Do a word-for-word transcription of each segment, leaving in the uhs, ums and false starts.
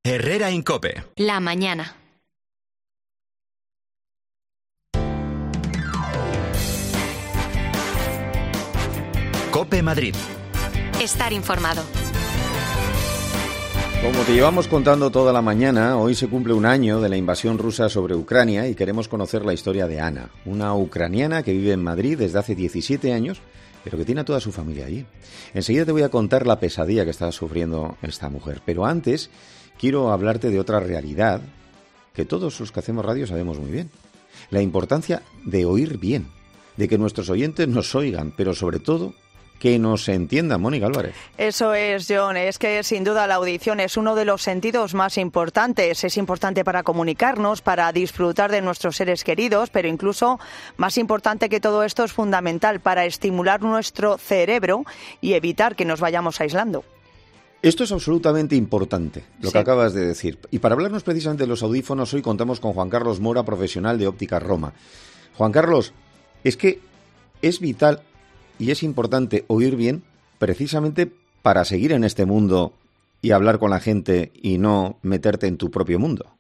Herrera en COPE. La mañana. COPE Madrid. Estar informado. Como te llevamos contando toda la mañana, hoy se cumple un año de la invasión rusa sobre Ucrania y queremos conocer la historia de Ana, una ucraniana que vive en Madrid desde hace diecisiete años, pero que tiene a toda su familia allí. Enseguida te voy a contar la pesadilla que está sufriendo esta mujer, pero antes quiero hablarte de otra realidad que todos los que hacemos radio sabemos muy bien. La importancia de oír bien, de que nuestros oyentes nos oigan, pero sobre todo que nos entienda. Mónica Álvarez. Eso es, John. Es que sin duda la audición es uno de los sentidos más importantes. Es importante para comunicarnos, para disfrutar de nuestros seres queridos, pero incluso más importante que todo esto es fundamental para estimular nuestro cerebro y evitar que nos vayamos aislando. Esto es absolutamente importante, lo Sí. que acabas de decir. Y para hablarnos precisamente de los audífonos, hoy contamos con Juan Carlos Mora, profesional de Óptica Roma. Juan Carlos, es que es vital y es importante oír bien precisamente para seguir en este mundo y hablar con la gente y no meterte en tu propio mundo.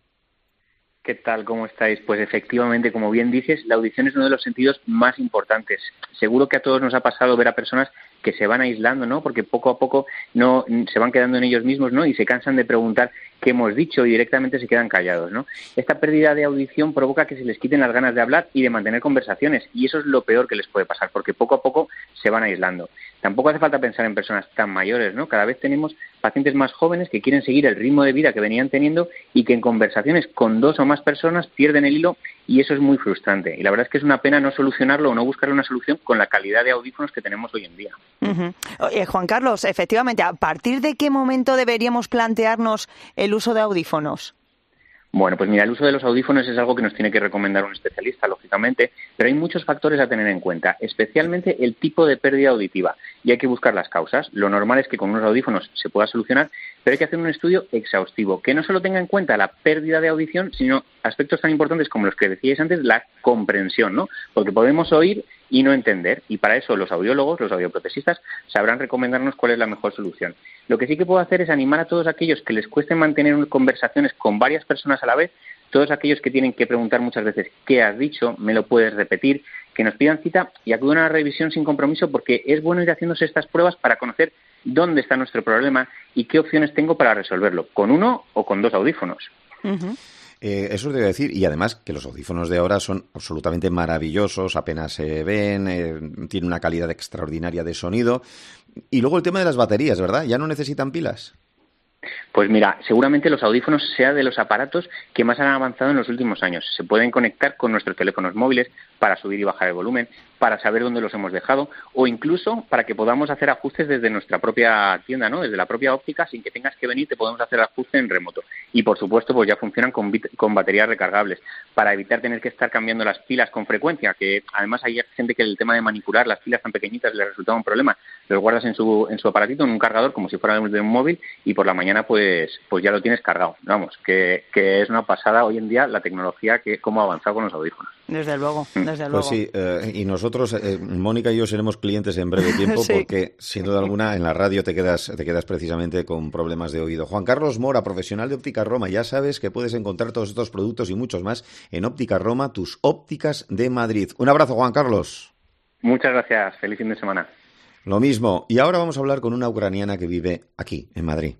¿Qué tal? ¿Cómo estáis? Pues efectivamente, como bien dices, la audición es uno de los sentidos más importantes. Seguro que a todos nos ha pasado ver a personas que se van aislando, ¿no? Porque poco a poco no se van quedando en ellos mismos, ¿no? Y se cansan de preguntar qué hemos dicho y directamente se quedan callados, ¿no? Esta pérdida de audición provoca que se les quiten las ganas de hablar y de mantener conversaciones, y eso es lo peor que les puede pasar, porque poco a poco se van aislando. Tampoco hace falta pensar en personas tan mayores, ¿no? Cada vez tenemos pacientes más jóvenes que quieren seguir el ritmo de vida que venían teniendo y que en conversaciones con dos o más personas pierden el hilo, y eso es muy frustrante. Y la verdad es que es una pena no solucionarlo o no buscar una solución con la calidad de audífonos que tenemos hoy en día. Uh-huh. Oye, Juan Carlos, efectivamente, ¿a partir de qué momento deberíamos plantearnos el uso de audífonos? Bueno, pues mira, el uso de los audífonos es algo que nos tiene que recomendar un especialista, lógicamente, pero hay muchos factores a tener en cuenta, especialmente el tipo de pérdida auditiva, y hay que buscar las causas. Lo normal es que con unos audífonos se pueda solucionar, pero hay que hacer un estudio exhaustivo, que no solo tenga en cuenta la pérdida de audición, sino aspectos tan importantes como los que decíais antes, la comprensión, ¿no? Porque podemos oír y no entender, y para eso los audiólogos, los audioprotesistas, sabrán recomendarnos cuál es la mejor solución. Lo que sí que puedo hacer es animar a todos aquellos que les cueste mantener conversaciones con varias personas a la vez, todos aquellos que tienen que preguntar muchas veces ¿qué has dicho? ¿Me lo puedes repetir? Que nos pidan cita y acudan a una revisión sin compromiso, porque es bueno ir haciéndose estas pruebas para conocer dónde está nuestro problema y qué opciones tengo para resolverlo, con uno o con dos audífonos. Uh-huh. Eh, eso te voy a decir, y además que los audífonos de ahora son absolutamente maravillosos, apenas se ven, eh, tienen una calidad extraordinaria de sonido. Y luego el tema de las baterías, ¿verdad? ¿Ya no necesitan pilas? Pues mira, seguramente los audífonos sea de los aparatos que más han avanzado en los últimos años. Se pueden conectar con nuestros teléfonos móviles para subir y bajar el volumen, para saber dónde los hemos dejado, o incluso para que podamos hacer ajustes desde nuestra propia tienda, ¿no? Desde la propia óptica, sin que tengas que venir, te podemos hacer ajuste en remoto. Y por supuesto, pues ya funcionan con, con baterías recargables, para evitar tener que estar cambiando las pilas con frecuencia, que además hay gente que el tema de manipular las pilas tan pequeñitas les resulta un problema. Los guardas en su en su aparatito, en un cargador, como si fuera de un móvil, y por la mañana pues pues ya lo tienes cargado. Vamos, que, que es una pasada hoy en día la tecnología, que cómo ha avanzado con los audífonos. Desde luego, desde luego. Pues sí, eh, y nosotros, eh, Mónica y yo seremos clientes en breve tiempo, Sí. porque sin duda alguna en la radio te quedas, te quedas precisamente con problemas de oído. Juan Carlos Mora, profesional de Óptica Roma, ya sabes que puedes encontrar todos estos productos y muchos más en Óptica Roma, tus ópticas de Madrid. Un abrazo, Juan Carlos. Muchas gracias, feliz fin de semana. Lo mismo, y ahora vamos a hablar con una ucraniana que vive aquí, en Madrid.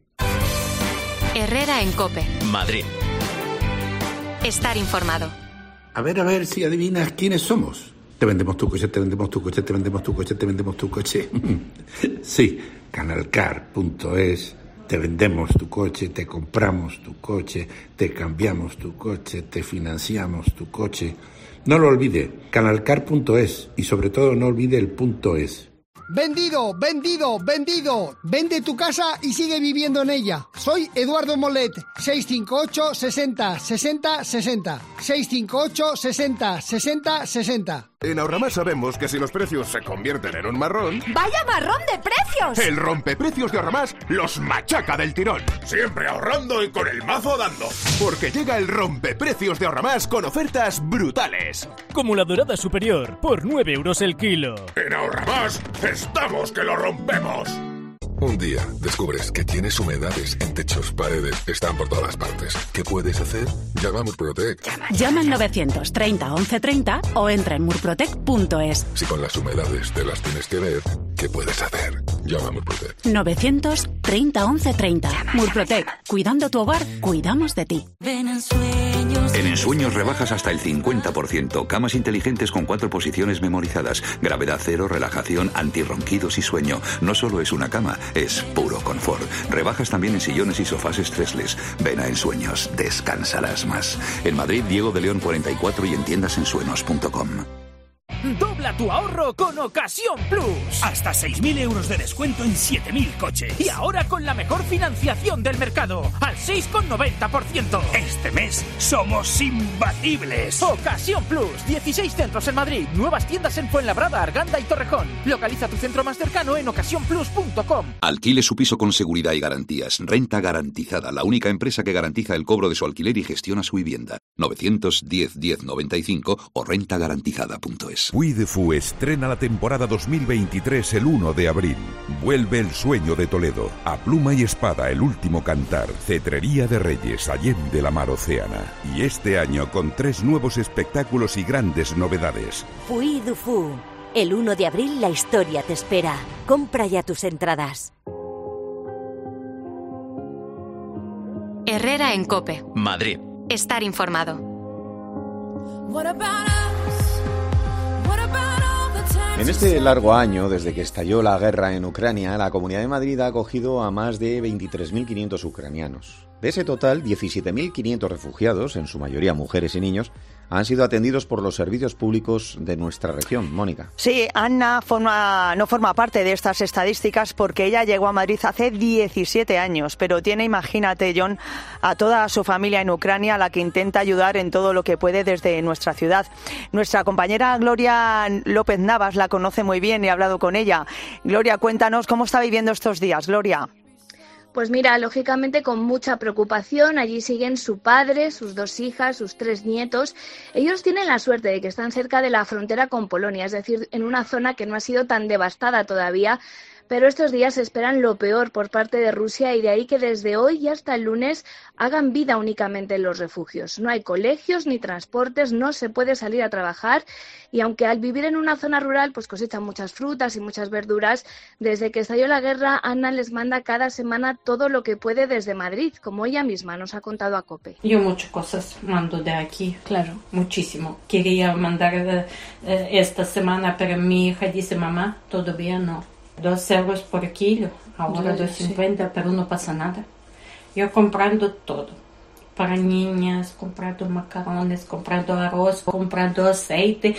Herrera en COPE. Madrid. Estar informado. A ver, a ver si adivinas quiénes somos. Te vendemos tu coche, te vendemos tu coche, te vendemos tu coche, te vendemos tu coche. Sí, canalcar punto es. Te vendemos tu coche, te compramos tu coche, te cambiamos tu coche, te financiamos tu coche. No lo olvide, canalcar punto es, y sobre todo no olvide el punto es. Vendido, vendido, vendido. Vende tu casa y sigue viviendo en ella. Soy Eduardo Molet. seis cinco ocho, sesenta, sesenta, sesenta. seis cinco ocho, sesenta, sesenta, sesenta. En Ahorramás sabemos que si los precios se convierten en un marrón... ¡Vaya marrón de precios! El rompeprecios de Ahorramás los machaca del tirón. Siempre ahorrando y con el mazo dando. Porque llega el rompeprecios de Ahorramás con ofertas brutales. Como la dorada superior, por nueve euros el kilo. En Ahorramás estamos que lo rompemos. Un día descubres que tienes humedades en techos, paredes, están por todas partes. ¿Qué puedes hacer? Llama a Murprotec. Llama al novecientos treinta once treinta o entra en murprotec punto es. Si con las humedades te las tienes que ver, ¿qué puedes hacer? Llama a Murprotec. novecientos treinta once treinta. Murprotec. Cuidando tu hogar, cuidamos de ti. Ven en Sueños. En Ensueños rebajas hasta el cincuenta por ciento. Camas inteligentes con cuatro posiciones memorizadas. Gravedad cero, relajación, antirronquidos y sueño. No solo es una cama, es puro confort. Rebajas también en sillones y sofás estresles. Ven a Ensueños, descansarás más. En Madrid, Diego de León cuarenta y cuatro y en tiendas ensueños punto com. Dobla tu ahorro con Ocasión Plus. Hasta seis mil euros de descuento en siete mil coches. Y ahora con la mejor financiación del mercado, al seis coma noventa por ciento. Este mes somos imbatibles. Ocasión Plus. dieciséis centros en Madrid. Nuevas tiendas en Fuenlabrada, Arganda y Torrejón. Localiza tu centro más cercano en ocasión plus punto com. Alquile su piso con seguridad y garantías. Renta Garantizada, la única empresa que garantiza el cobro de su alquiler y gestiona su vivienda. novecientos diez diez noventa y cinco o renta garantizada punto es. Puy de Fou estrena la temporada dos mil veintitrés el uno de abril. Vuelve El sueño de Toledo, A pluma y espada, El último cantar, Cetrería de Reyes, Allende la mar Océana. Y este año con tres nuevos espectáculos y grandes novedades. Puy de Fou. El uno de abril la historia te espera. Compra ya tus entradas. Herrera en COPE. Madrid. Estar informado. En este largo año, desde que estalló la guerra en Ucrania, la Comunidad de Madrid ha acogido a más de veintitrés mil quinientos ucranianos. De ese total, diecisiete mil quinientos refugiados, en su mayoría mujeres y niños, han sido atendidos por los servicios públicos de nuestra región. Mónica. Sí, Ana forma, no forma parte de estas estadísticas porque ella llegó a Madrid hace diecisiete años, pero tiene, imagínate, John, a toda su familia en Ucrania, a la que intenta ayudar en todo lo que puede desde nuestra ciudad. Nuestra compañera Gloria López Navas la conoce muy bien y ha hablado con ella. Gloria, cuéntanos cómo está viviendo estos días. Gloria. Pues mira, lógicamente con mucha preocupación. Allí siguen su padre, sus dos hijas, sus tres nietos. Ellos tienen la suerte de que están cerca de la frontera con Polonia, es decir, en una zona que no ha sido tan devastada todavía. Pero estos días esperan lo peor por parte de Rusia y de ahí que desde hoy y hasta el lunes hagan vida únicamente en los refugios. No hay colegios ni transportes, no se puede salir a trabajar y aunque al vivir en una zona rural pues cosechan muchas frutas y muchas verduras, desde que estalló la guerra Ana les manda cada semana todo lo que puede desde Madrid, como ella misma nos ha contado a COPE. Yo muchas cosas mando de aquí, claro, muchísimo. Quería mandar eh, esta semana, pero mi hija dice, mamá, todavía no. Dos euros por kilo, ahora dos cincuenta, sí. Pero no pasa nada. Yo comprando todo, para niñas, comprando macarrones, comprando arroz, comprando aceite.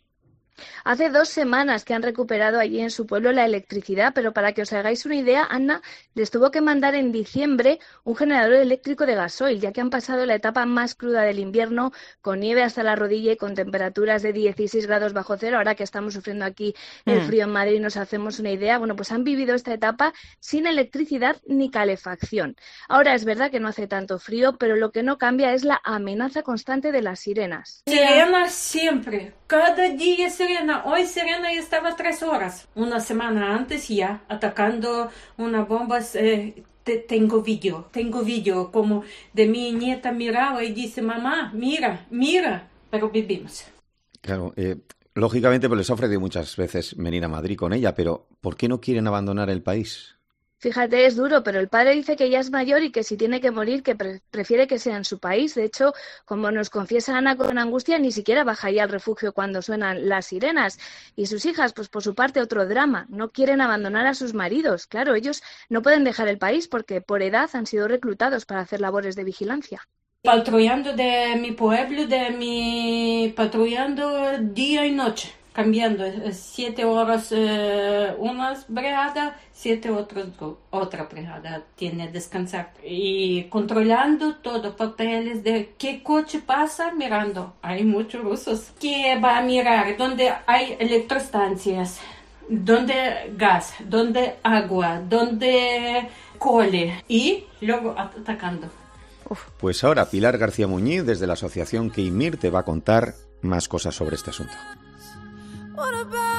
Hace dos semanas que han recuperado allí en su pueblo la electricidad, pero para que os hagáis una idea, Ana les tuvo que mandar en diciembre un generador eléctrico de gasoil, ya que han pasado la etapa más cruda del invierno, con nieve hasta la rodilla y con temperaturas de dieciséis grados bajo cero. Ahora que estamos sufriendo aquí el frío en Madrid, nos hacemos una idea. Bueno, pues han vivido esta etapa sin electricidad ni calefacción. Ahora es verdad que no hace tanto frío, pero lo que no cambia es la amenaza constante de las sirenas. Sirenas siempre, cada día sirena. Hoy sirena estaba tres horas. Una semana antes ya atacando una bomba. Eh, te, tengo vídeo, tengo vídeo como de mi nieta miraba y dice, mamá, mira, mira, pero vivimos. Claro, eh, lógicamente pues les ha ofrecido muchas veces venir a Madrid con ella, pero ¿por qué no quieren abandonar el país? Fíjate, es duro, pero el padre dice que ya es mayor y que si tiene que morir, que pre- prefiere que sea en su país. De hecho, como nos confiesa Ana con angustia, ni siquiera bajaría al refugio cuando suenan las sirenas. Y sus hijas, pues por su parte, otro drama. No quieren abandonar a sus maridos. Claro, ellos no pueden dejar el país porque por edad han sido reclutados para hacer labores de vigilancia. Patrullando de mi pueblo, de mi patrullando día y noche. Cambiando, siete horas eh, una brigada, siete otras otra brigada tiene que descansar. Y controlando todo, papeles de qué coche pasa, mirando. Hay muchos rusos. ¿Qué va a mirar? Donde hay electroestancias, donde gas, donde agua, donde cole. Y luego atacando. Pues ahora Pilar García Muñiz, desde la asociación Keimir, te va a contar más cosas sobre este asunto. What about